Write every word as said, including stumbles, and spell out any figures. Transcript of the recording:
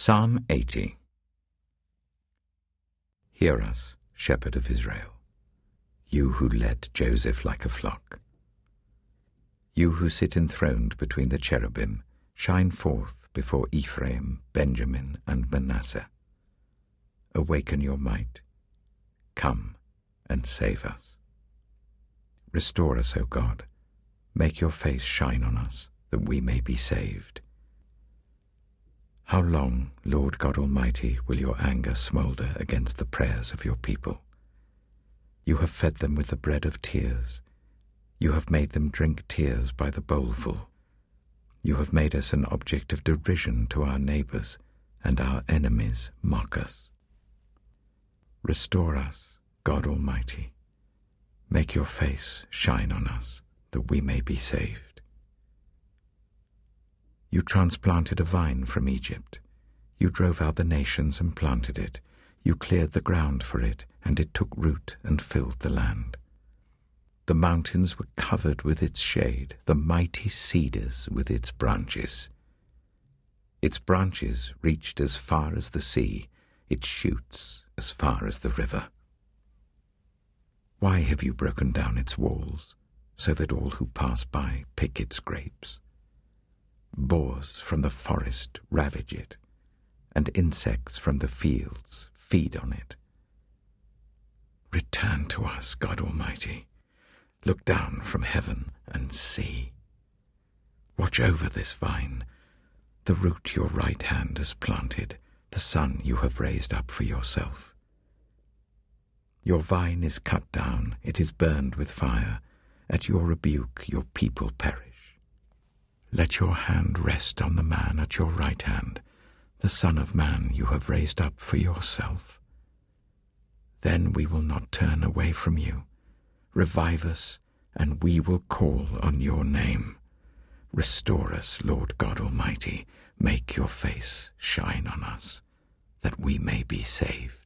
Psalm eighty. Hear us, Shepherd of Israel, you who led Joseph like a flock. You who sit enthroned between the cherubim, shine forth before Ephraim, Benjamin, and Manasseh. Awaken your might. Come and save us. Restore us, O God. Make your face shine on us, that we may be saved. How long, Lord God Almighty, will your anger smoulder against the prayers of your people? You have fed them with the bread of tears. You have made them drink tears by the bowlful. You have made us an object of derision to our neighbors, and our enemies mock us. Restore us, God Almighty. Make your face shine on us, that we may be saved. You transplanted a vine from Egypt. You drove out the nations and planted it. You cleared the ground for it, and it took root and filled the land. The mountains were covered with its shade, the mighty cedars with its branches. Its branches reached as far as the sea, its shoots as far as the river. Why have you broken down its walls, so that all who pass by pick its grapes? Boars from the forest ravage it, and insects from the fields feed on it. Return to us, God Almighty. Look down from heaven and see. Watch over this vine, the root your right hand has planted, the son you have raised up for yourself. Your vine is cut down, it is burned with fire. At your rebuke your people perish. Let your hand rest on the man at your right hand, the Son of Man you have raised up for yourself. Then we will not turn away from you. Revive us, and we will call on your name. Restore us, Lord God Almighty. Make your face shine on us, that we may be saved.